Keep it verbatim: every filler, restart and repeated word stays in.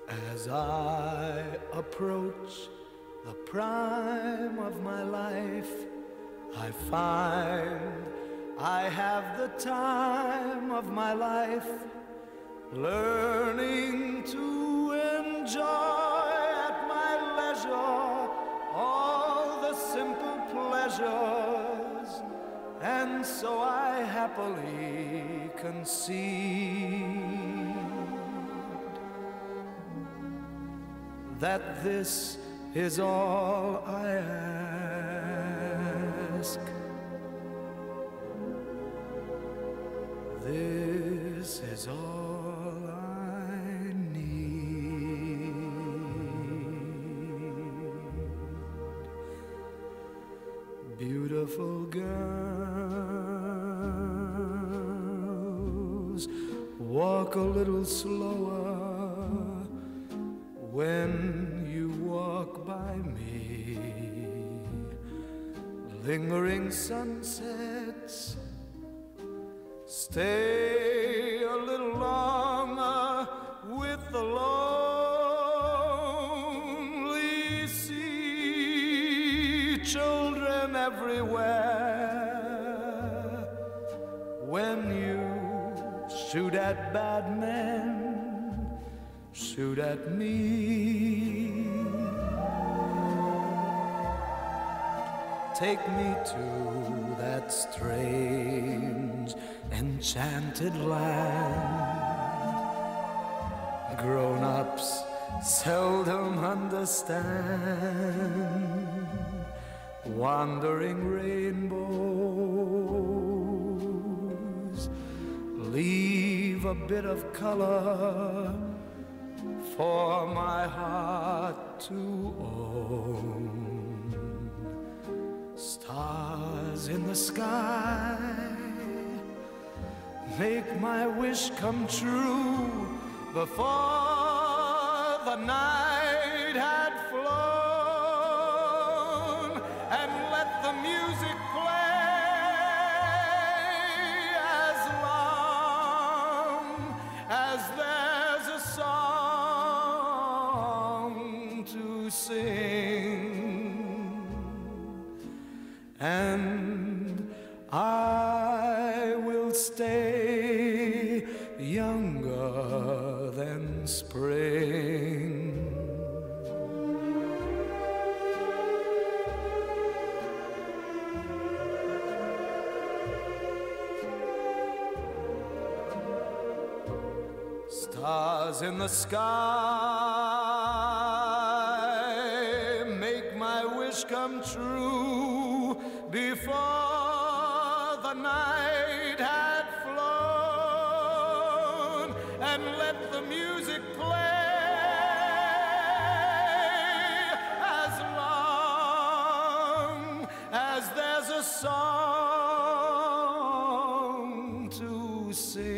As I approach the prime of my life, I find I have the time of my life, learning to enjoy at my leisure all the simple pleasures, and so I happily concede that this is all I ask. This is all I need. Beautiful girls, walk a little slower when you walk by me. Lingering sunsets, stay a little longer with the lonely sea. Children everywhere, when you shoot at bad men, shoot at me. Take me to that strange, enchanted land. Grown-ups seldom understand. Wandering rainbows leave a bit of color for my heart to own. Stars in the sky make my wish come true before the night had flown, and let the music play as long as there's a song to sing. And I will stay younger than spring. Stars in the sky make my wish come true before the night had flown, and let the music play as long as there's a song to sing.